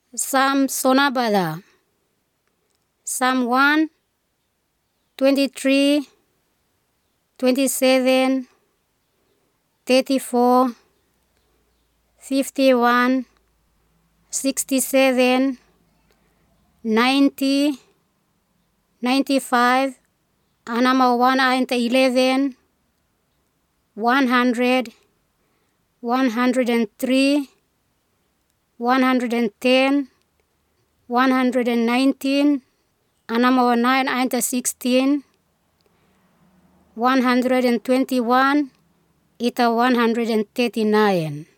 Psalm Sonabada. Psalm 1, 23, 27, 34, 51, 67, 90, 95, anama 111, 100, 103, 110, 119, anama 916, 121, ita 139.